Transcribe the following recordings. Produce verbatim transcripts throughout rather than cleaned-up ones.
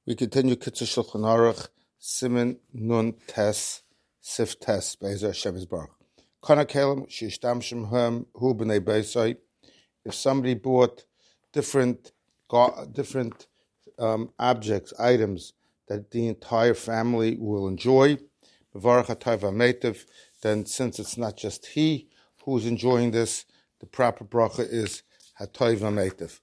We continue Kitzur Shulchan Aruch, Siman Nun Tes, Sif Tes, Be'ezer Hashem Yisbarach. Kana Kelem, Shishtamshim Hem, Hu B'nei Beisai. If somebody bought different different um, objects, items that the entire family will enjoy, Mevarach HaTov HaMeitiv, then since it's not just he who's enjoying this, the proper bracha is HaTov HaMeitiv.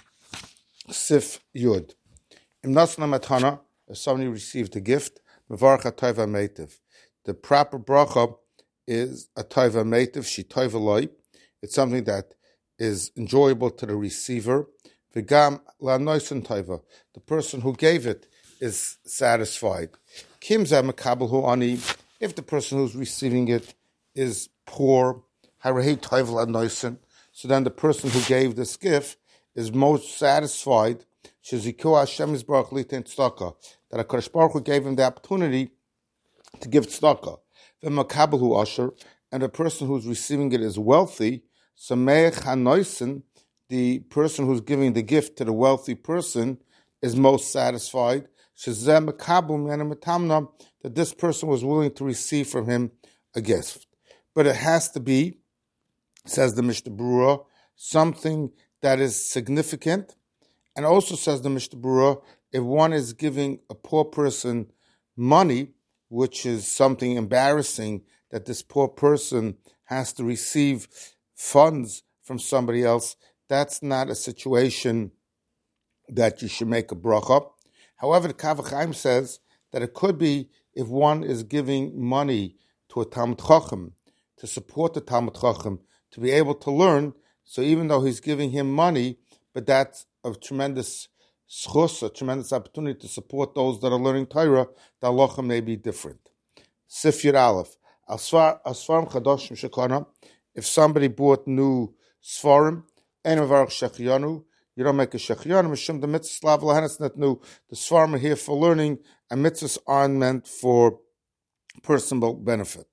Sif Yud. Im Nasna Matana, if somebody received a gift, Mevarach HaTov HaMeitiv. The proper bracha is HaTov HaMeitiv, Shi Tov Eloi. It's something that is enjoyable to the receiver. V'gam la'noisen tova. The person who gave it is satisfied. Kim zeh mekabel hu ani. If the person who's receiving it is poor, harei tova la'noisen. So then the person who gave this gift is most satisfied. Sheziku Hashem Yisbarach litin tzedakah. That HaKadosh Baruch Hu gave him the opportunity to give tzedakah. V'mekabel hu asher. And the person who's receiving it is wealthy. Sameach hanoisen, the person who's giving the gift to the wealthy person, is most satisfied. Shezeh mekabel miyana metamna, that this person was willing to receive from him a gift. But it has to be, says the Mishnah Berurah, something that is significant. And also says the Mishnah Berurah, if one is giving a poor person money, which is something embarrassing that this poor person has to receive funds from somebody else, that's not a situation that you should make a bracha. However, the Kaf HaChaim says that it could be if one is giving money to a Talmid Chacham to support the Talmid Chacham to be able to learn. So even though he's giving him money, but that's a tremendous schus, a tremendous opportunity to support those that are learning Torah, the halacha may be different. Sif Yud Aleph. Asfarim Chadoshim Shekana. If somebody bought new Sfarim, Ein Mevarach Shechianu, you don't make a Shechianu, Mishum the mitzvah slav lahanas not new. The Sfarim are here for learning, and mitzvahs aren't meant for personal benefit.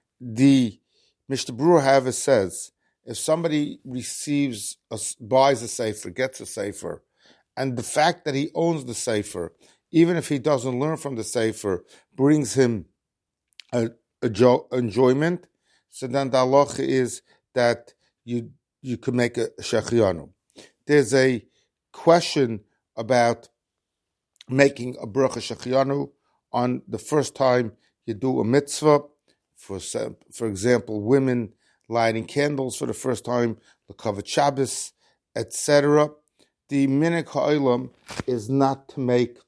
The Mishnah Berurah, however, says, if somebody receives, a, buys a sefer, gets a sefer, and the fact that he owns the sefer, even if he doesn't learn from the sefer, brings him a, a jo- enjoyment, so then the halacha is that you you could make a shechianu. There's a question about making a bracha shechianu on the first time you do a mitzvah. For for example, women lighting candles for the first time, the Kavod Shabbos, et cetera. The minhag ha'olam is not to make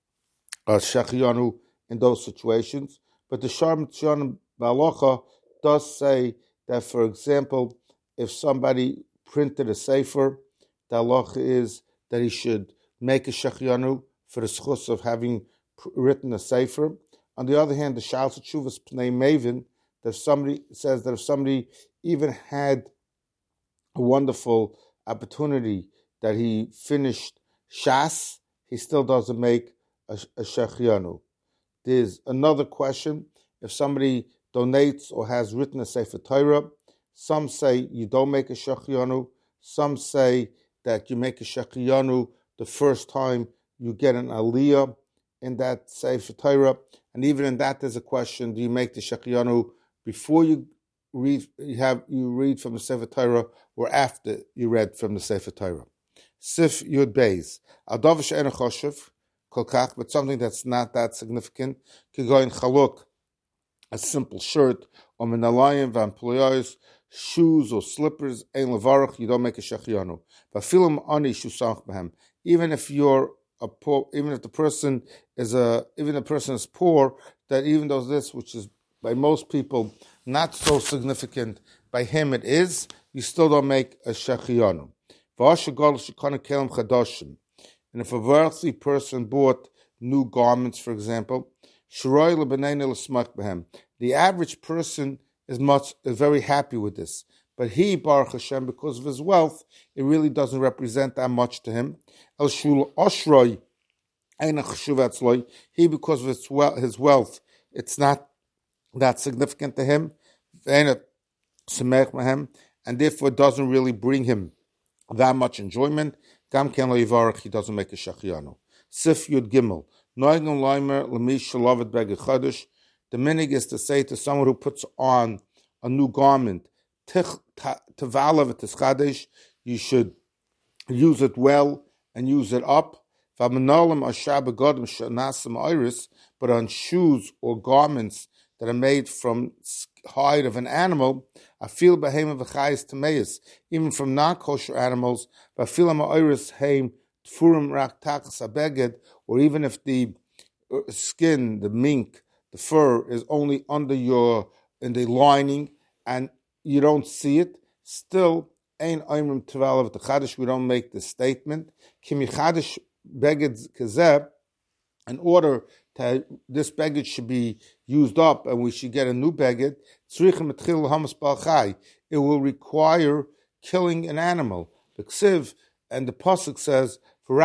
a shechianu in those situations, but the Shar Mitzvah B'Halacha does say that, for example, if somebody printed a sefer, the halacha is that he should make a shechianu for the schus of having written a sefer. On the other hand, the Sha'al Tshuvas Pnei Maven, that if somebody says that if somebody even had a wonderful opportunity that he finished Shas, he still doesn't make a, a shechianu. There's another question. If somebody donates or has written a Sefer Torah, some say you don't make a shechianu. Some say that you make a shechianu the first time you get an aliyah in that Sefer Torah. And even in that, there's a question: do you make the shechianu before you read? You have you read from the Sefer Torah, or after you read from the Sefer Torah? Sif Yud Beis Adav she'ena choshev kolkach, but something that's not that significant. Kigoyin chaluk, a simple shirt, or minalayim v'amployos, shoes or slippers, ein levarach, you don't make a shechianu. V'afilim ani shusach b'hem. Even if you're a poor, even if the person is a, even the person is poor, that even though this, which is by most people not so significant, by him it is, you still don't make a shechianu. And if a wealthy person bought new garments, for example, the average person is much is very happy with this. But he, Baruch Hashem, because of his wealth, it really doesn't represent that much to him. He, because of his wealth, it's not that significant to him, and therefore it doesn't really bring him that much enjoyment. Gam ken lo yivarach, he doesn't make a shechianu. Sif Yud Gimel. Noigun Leimer Lemish Shalavet Beged Chodesh. The minig is to say to someone who puts on a new garment, Tevalav Tischadesh, you should use it well and use it up. But on shoes or garments that are made from hide of an animal, I feel behemoth v'chayis tameis, even from non-kosher animals, but feel iris heim tfurim rak takas abeged, or even if the skin, the mink, the fur is only under your in the lining and you don't see it, still ein oimrim tevalav t'chadish. We don't make the statement kimi chadish beged kazeb. In order to this beged should be used up and we should get a new beged, it will require killing an animal. The ksiv and the pasuk says,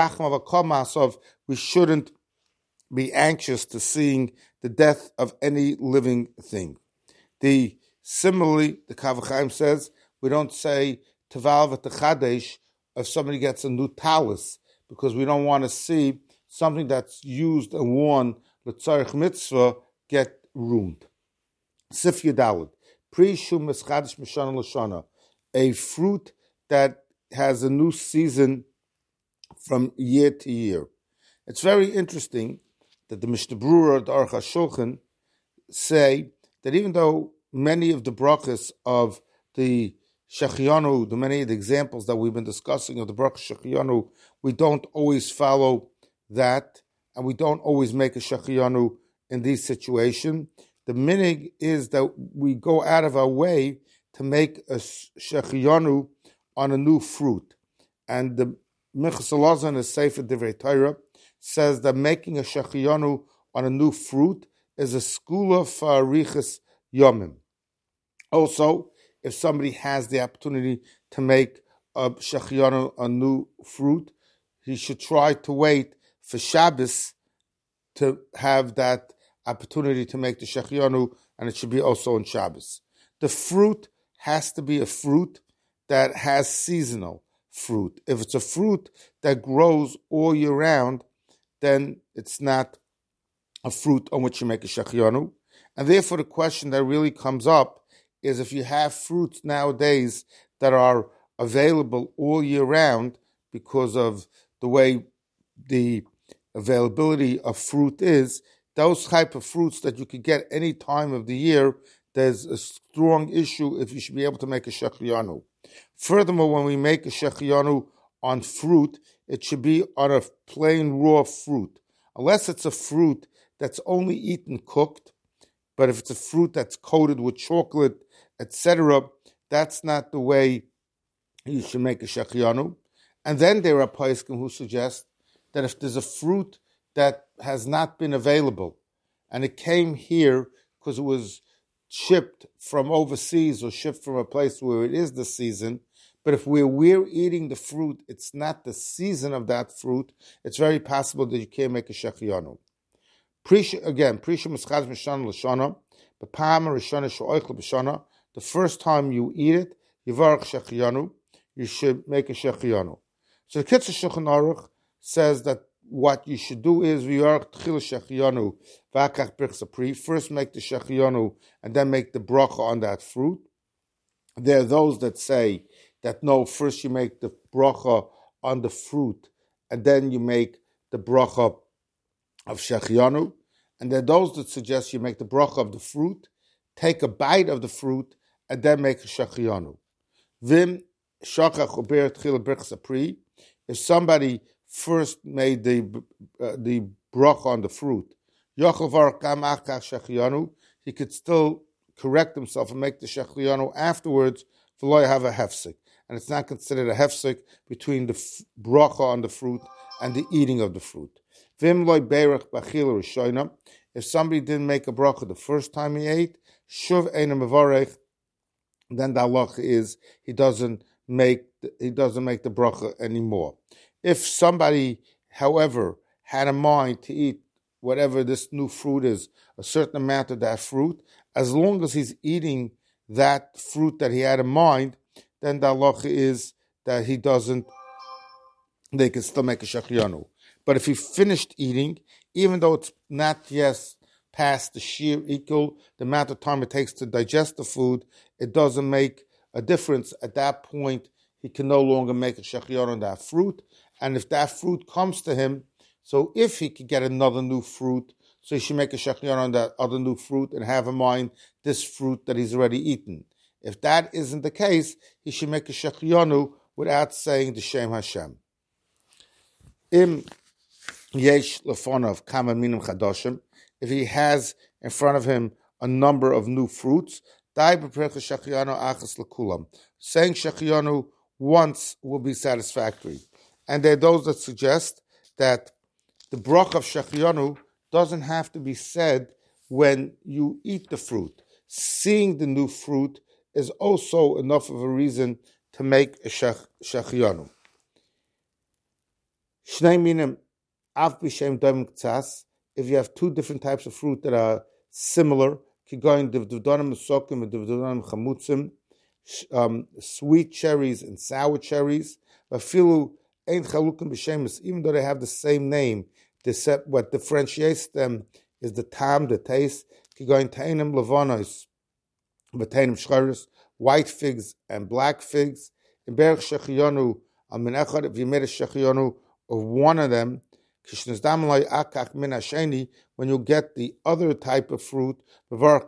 we shouldn't be anxious to seeing the death of any living thing. The similarly, the Kaf HaChaim says, we don't say teval v'techadesh if somebody gets a new talis, because we don't want to see something that's used and worn, l'tzarich mitzvah, get ruined. Sif Yudalid, Pri Shum Mischadish Mishana L'Shana, a fruit that has a new season from year to year. It's very interesting that the Mishnah Berurah, the Aruch HaShulchan, say that even though many of the brachas of the Shechianu, the many of the examples that we've been discussing of the brachas Shechianu, we don't always follow that, and we don't always make a Shechianu in these situations. The minig is that we go out of our way to make a Shechianu on a new fruit. And the Minchas Elazar in the Sefer Divrei Torah says that making a Shechianu on a new fruit is a skula for arichas yomim. Also, if somebody has the opportunity to make a Shechianu, a new fruit, he should try to wait for Shabbos to have that opportunity to make the Shechianu, and it should be also on Shabbos. The fruit has to be a fruit that has seasonal fruit. If it's a fruit that grows all year round, then it's not a fruit on which you make a Shechianu. And therefore the question that really comes up is if you have fruits nowadays that are available all year round because of the way the availability of fruit is, those type of fruits that you could get any time of the year, there's a strong issue if you should be able to make a Shechianu. Furthermore, when we make a Shechianu on fruit, it should be on a plain raw fruit. Unless it's a fruit that's only eaten cooked, but if it's a fruit that's coated with chocolate, et cetera, that's not the way you should make a Shechianu. And then there are poskim who suggest that if there's a fruit that has not been available and it came here because it was shipped from overseas or shipped from a place where it is the season, but if we're, we're eating the fruit, it's not the season of that fruit, it's very possible that you can't make a Shechianu. Again, Prisha Mischaz Mishana L'Shana, B'Pam Rishana She'oichle B'Shana, the first time you eat it, Yivarach Shechianu, you should make a Shechianu. So the Kitzur Shulchan Aruch says that what you should do is Yivarach Tchil Shechianu, V'akach Birchsa Pri, first make the Shechianu and then make the bracha on that fruit. There are those that say that no, first you make the bracha on the fruit and then you make the bracha of Shechianu. And there are those that suggest you make the bracha of the fruit, take a bite of the fruit, and then make a Shechianu. Vim shachach uber tchila birchas pri. If somebody first made the uh, the bracha on the fruit, yochel var kam achach Shechianu, he could still correct himself and make the Shechianu afterwards. V'lo have a hefsek, and it's not considered a hefsek between the f- bracha on the fruit and the eating of the fruit. Vim loy beirach b'achila rishoina. If somebody didn't make a bracha the first time he ate, shuv eina mevarech, then the halacha is he doesn't make the, he doesn't make the bracha anymore. If somebody, however, had a mind to eat whatever this new fruit is, a certain amount of that fruit, as long as he's eating that fruit that he had in mind, then the halacha is that he doesn't, they can still make a Shechianu. But if he finished eating, even though it's not yet past the sheer equal, the amount of time it takes to digest the food, it doesn't make a difference. At that point, he can no longer make a shechianu on that fruit. And if that fruit comes to him, so if he could get another new fruit, so he should make a shechianu on that other new fruit and have in mind this fruit that he's already eaten. If that isn't the case, he should make a shechianu without saying the Shem Hashem. Im yesh lefonav kama minim chadoshim, if he has in front of him a number of new fruits, dai b'precha shechianu achas lekulam. Saying shechianu once will be satisfactory. And there are those that suggest that the brach of shechianu doesn't have to be said when you eat the fruit. Seeing the new fruit is also enough of a reason to make a shechianu. Shnei minim av b'shem doim k'tzas. If you have two different types of fruit that are similar, kigoyin divdodanim mesokim and divdodanim chamutzim, um, sweet cherries and sour cherries, afilu ein chalukim b'shemus, even though they have the same name, set, what differentiates them is the tam, the taste. Kigoyin tainim levonos, b'tainim shcharis, white figs and black figs. In berach shechianu al min echad, if you made a shechianu of one of them, when you get the other type of fruit, you make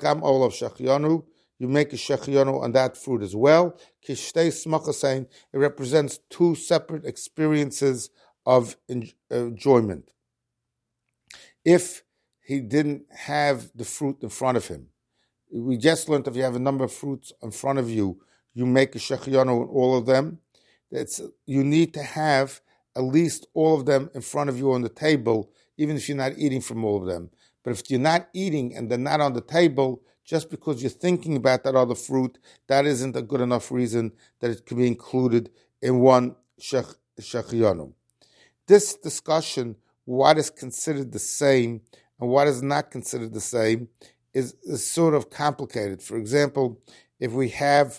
a shechianu on that fruit as well. It represents two separate experiences of enjoyment. If he didn't have the fruit in front of him, we just learned if you have a number of fruits in front of you, you make a shechianu on all of them. That's, you need to have at least all of them in front of you on the table, even if you're not eating from all of them. But if you're not eating and they're not on the table, just because you're thinking about that other fruit, that isn't a good enough reason that it can be included in one shechianu. This discussion, what is considered the same and what is not considered the same, is, is sort of complicated. For example, if we have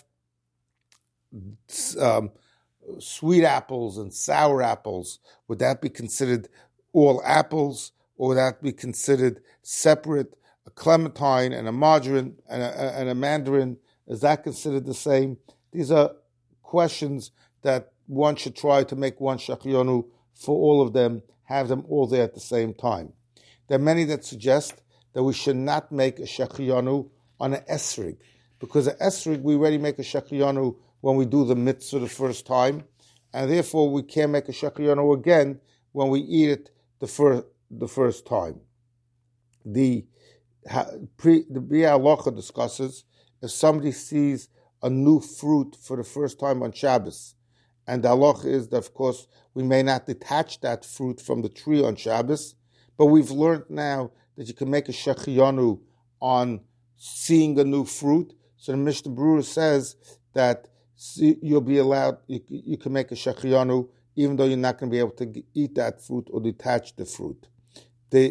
um, sweet apples and sour apples, would that be considered all apples, or would that be considered separate? A clementine and a margarine and a, and a mandarin, is that considered the same? These are questions that one should try to make one shechianu for all of them, have them all there at the same time. There are many that suggest that we should not make a shechianu on an esrig, because an esrig we already make a shechianu when we do the mitzvah the first time, and therefore we can't make a shechianu again when we eat it the first the first time. The pre, the Biur Halacha discusses if somebody sees a new fruit for the first time on Shabbos, and the halacha is that of course we may not detach that fruit from the tree on Shabbos, but we've learned now that you can make a shechianu on seeing a new fruit. So the Mishnah Berurah says that you'll be allowed, you, you can make a shechianu even though you're not going to be able to eat that fruit or detach the fruit. The,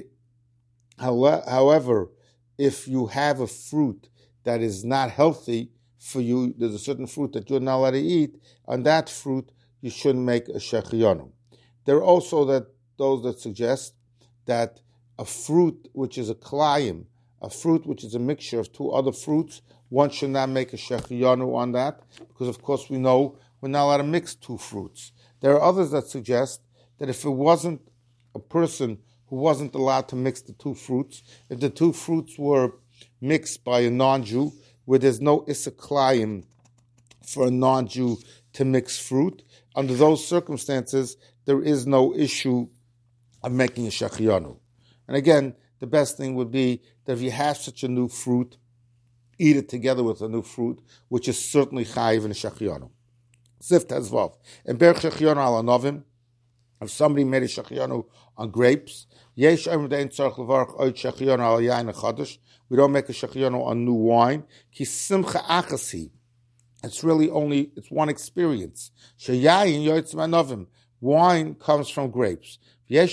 however, if you have a fruit that is not healthy for you, there's a certain fruit that you're not allowed to eat, on that fruit you shouldn't make a shechianu. There are also that those that suggest that a fruit which is a klayim, a fruit which is a mixture of two other fruits, one should not make a shechianu on that, because of course we know we're not allowed to mix two fruits. There are others that suggest that if it wasn't a person who wasn't allowed to mix the two fruits, if the two fruits were mixed by a non-Jew, where there's no issa klayim for a non-Jew to mix fruit, under those circumstances, there is no issue of making a shechianu. And again, the best thing would be that if you have such a new fruit, eat it together with a new fruit, which is certainly chayiv in a shechianu. Sif Tezvav. And berach shechianu al anovim, if somebody made a shechianu on grapes, yesh omer dein tzarich levarach oid shechianu al yain chadash, we don't make a shechianu on new wine, ki simcha achasi. It's really only, it's one experience. Sheyayin yoytz manovim. Wine comes from grapes. That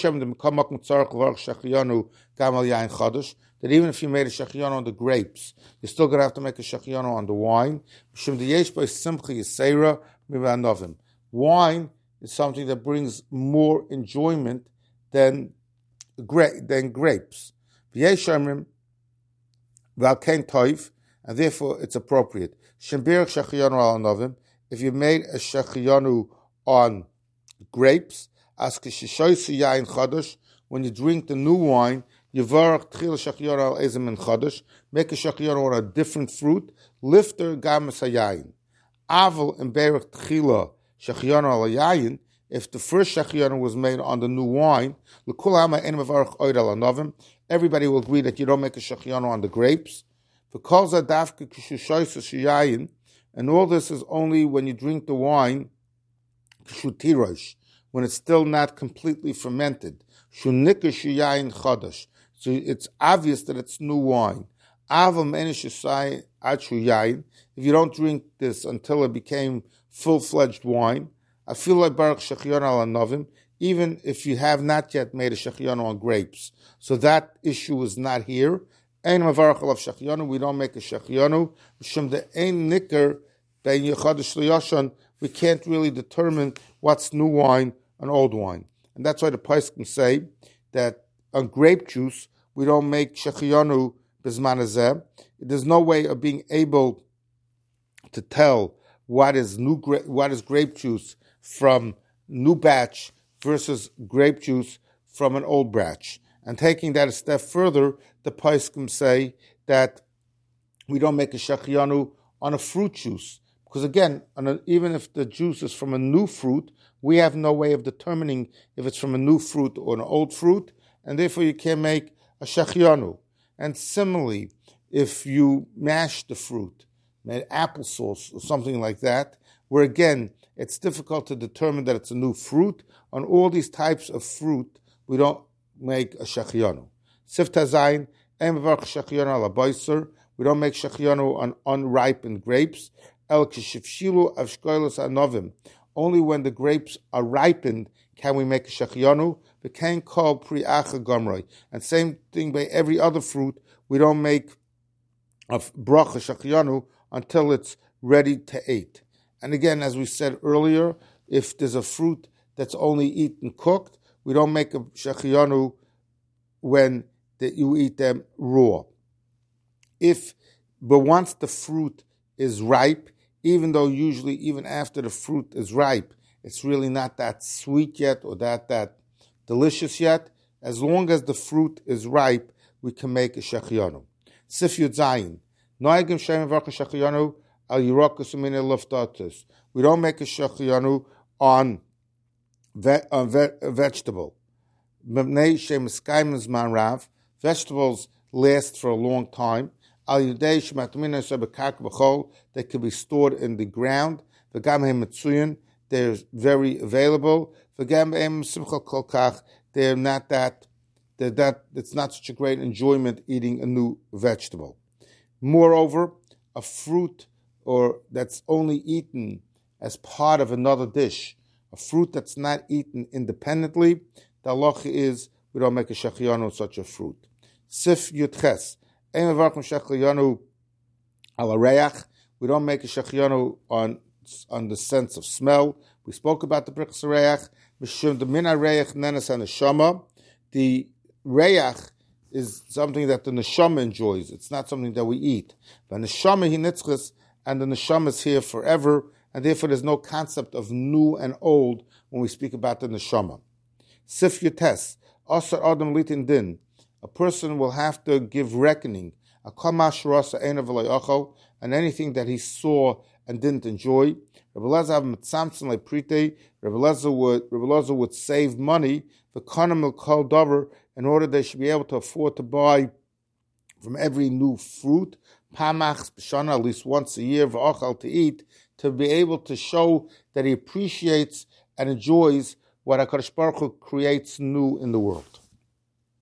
even if you made a shechianu on the grapes, you're still going to have to make a shechianu on the wine. Wine is something that brings more enjoyment than, gra- than grapes. V'yeshamrim v'alkein toiv, and therefore it's appropriate. Shembirach shachiyanu al novim, if you made a shachiyanu on grapes, as kishishoysu yain chodesh, when you drink the new wine, Yivarach tchil shachiyanu al ezem and chodesh, make a shachiyanu on a different fruit, lifter gamas hayayin. Aval and berach tchila shachiyanu al yayin, if the first shachiyanu was made on the new wine, l'kul hama en mevarach oid al anovim, everybody will agree that you don't make a shachiyanu on the grapes. Because adavka kishishoysu shayayin, and all this is only when you drink the wine, kishutirosh, when it's still not completely fermented. Shunika shayayin chodesh. So it's obvious that it's new wine. Aval menishasai achu yayin. If you don't drink this until it became full-fledged wine, I feel like baruch shachiyanu al novim, even if you have not yet made a shachiyanu on grapes. So that issue is not here. Ein mavarach alav shachiyanu. We don't make a shachiyanu. Shum the ein nicker bein yechadesh liyoshan. We can't really determine what's new wine and old wine, and that's why the poskim say that on grape juice we don't make shachiyanu bizman hazeh. There's no way of being able to tell what is new gra- what is grape juice from new batch versus grape juice from an old batch. And taking that a step further, the poskim say that we don't make a shachiyanu on a fruit juice. Because again, on a, even if the juice is from a new fruit, we have no way of determining if it's from a new fruit or an old fruit, and therefore you can't make a shachiyanu. And similarly, if you mash the fruit, made applesauce or something like that, where again, it's difficult to determine that it's a new fruit, on all these types of fruit, we don't make a shachiyanu. Sifta zayin, em v'arch shachiyanu ala boiser. We don't make shachiyanu on unripened grapes. El kishivshilu avshkoilos anovim. Only when the grapes are ripened can we make a shachiyanu. We can't call pri'acha gomroi. And same thing by every other fruit. We don't make a bracha shachiyanu until it's ready to eat. And again, as we said earlier, if there's a fruit that's only eaten cooked, we don't make a shachiyanu when the, you eat them raw. If, but once the fruit is ripe, even though usually even after the fruit is ripe, it's really not that sweet yet or that that delicious yet, as long as the fruit is ripe, we can make a shachiyanu. Sif Yud Zayin. Noagim shem v'arch shachiyanu al yirokus u'minei luftatus. We don't make a shachiyanu on Ve- uh, ve- vegetable. Vegetables last for a long time. They could be stored in the ground. They're very available. They're not that, they're that, it's not such a great enjoyment eating a new vegetable. Moreover, a fruit or that's only eaten as part of another dish, a fruit that's not eaten independently, the halacha is we don't make a shachiyanu on such a fruit. Sif Yutches. We don't make a shachiyanu on on the sense of smell. We spoke about the brichas reach. The mina reich nenes and neshama. The reach is something that the neshama enjoys. It's not something that we eat. But neshama hi nitzchus, and the neshama is here forever. And therefore there's no concept of new and old when we speak about the neshama. Sif Yutes, Asar Adam Litin Din, a person will have to give reckoning, and anything that he saw and didn't enjoy. Rebbe Lezer would, Rebbe Lezer would save money for Kanam Kol Dover in order they should be able to afford to buy from every new fruit, Pamach B'shana, at least once a year, v'achal to eat, to be able to show that he appreciates and enjoys what HaKadosh Baruch Hu creates new in the world.